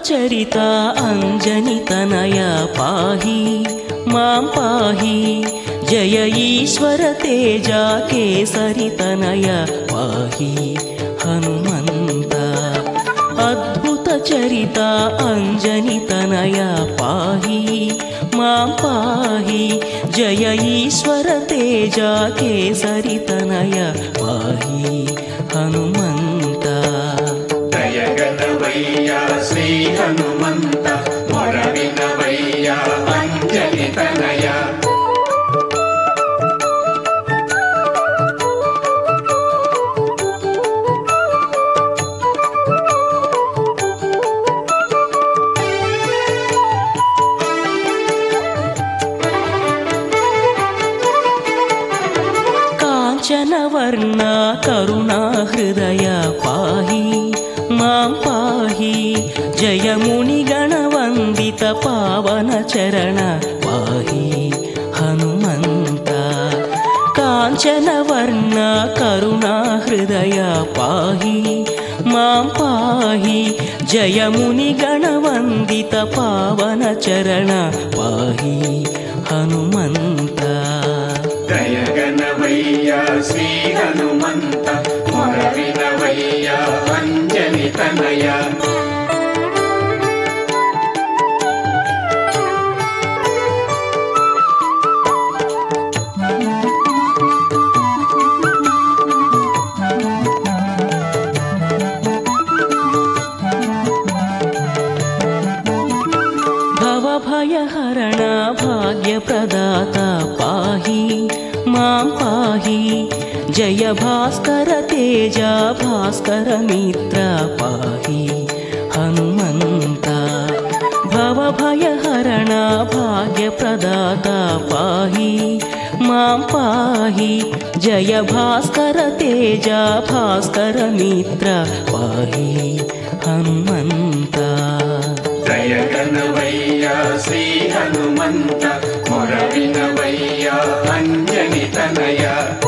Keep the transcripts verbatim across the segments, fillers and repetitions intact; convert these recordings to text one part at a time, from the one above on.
చరిత అంజని తనయ పాహి మాం పాహి జయ ఈశ్వర తేజ కేసరి తనయ పాహి హనుమంత అద్భుత చరిత అంజని తనయ పాహి మాం పాహి జయ ఈశ్వర తేజ కేసరి తనయ పాహి హనుమంత దయగనవయ్యా శ్రీ హనుమంత మొరవినవయ్యా అంజని తనయ కాంచనవర్ణ కరుణా హృదయ పాహి మాం పాహి జయ ముని గణవందిత పావన చరణ పాహి హనుమంత కాంచనవర్ణ కరుణా హృదయ పాహి మాం పాహి జయ ముని గణవందిత పావన చరణ పాహి హనుమంత దయగనవయ్యా శ్రీ హనుమంత మొరవినవయ్యా అంజని తనయ భవభయహరణ భాగ్యప్రదాత పాహి మాం పాహి జయ భాస్కర తేజ భాస్కర మిత్ర పాహి హనుమంత భవభయహరణ భాగ్యప్రదాత పాహి మాం పాహి జయ భాస్కర తేజ భాస్కర మిత్ర పాహి హనుమంత దయగనవయ్యా శ్రీ హనుమంత మొరవినవయ్యా అంజని తనయ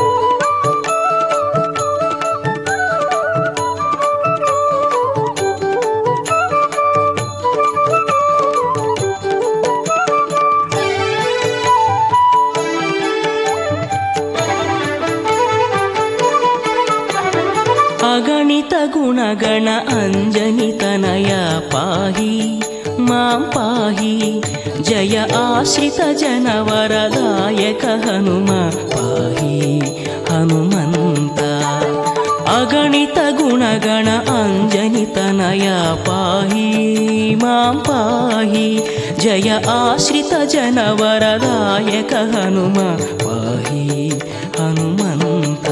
అగణిత గుణగణ అంజని తనయ పాహి మాం పాహి జయ ఆశ్రిత జనవరదాయక హనుమ పాహి హనుమంత అగణిత గుణగణ అంజని తనయ పాహి మాం పాహి జయ ఆశ్రిత జనవరదాయక హనుమ పాహి హనుమంత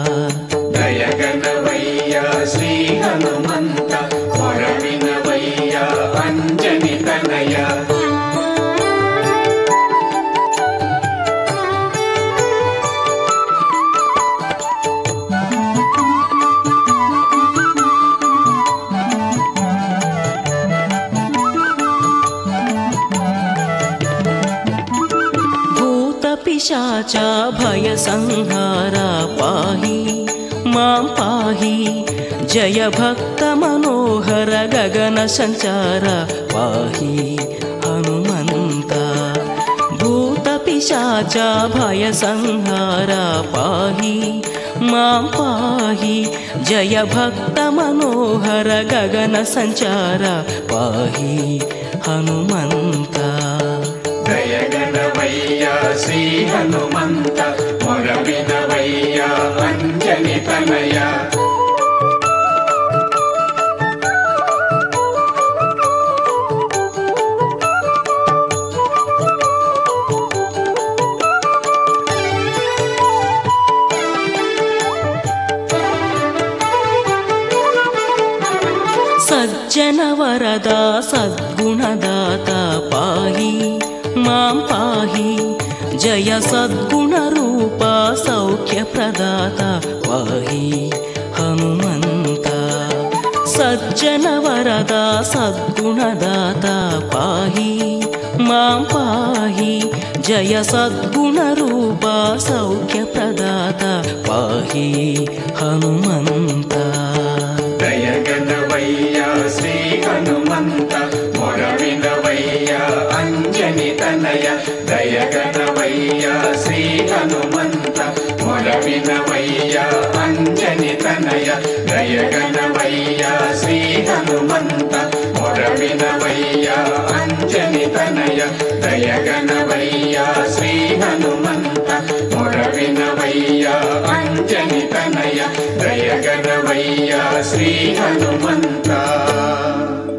దయగనవయ్యా శ్రీ హనుమంత మొరవినవయ్యా అంజని తనయ భూత పిశాచ భయ సంహార పాహి మాం పాహి జయ భక్త మనోహర గగన సంచార పాహి హనుమంత భూత పిశాచ భయ సంహార పాహి మాం పాహి జయ భక్త మనోహర గగన సంచార పాహి హనుమంత దయగనవయ్యా శ్రీ హనుమంత మొరవినవయ్యా అంజని తనయ సజ్జన వరద సద్గుణదాత పాహి మాం పాహి జయ సద్గుణ రూప సౌఖ్య ప్రదాత పాహి హనుమంత సజ్జన వరద సద్గుణదాత పాహి మాం పాహి జయ సద్గుణ రూప సౌఖ్య ప్రదాత పాహి హనుమంత దయగనవయ్యా శ్రీ హనుమంత శ్రీ హనుమంత మొరవినవయ్య అంజని తనయ దయగనవయ్య శ్రీ హనుమంత మొరవినవయ్య అంజని తనయ దయగనవయ్య శ్రీ హనుమంత మొరవినవయ్య అంజని తనయ దయగనవయ్య శ్రీ హనుమంత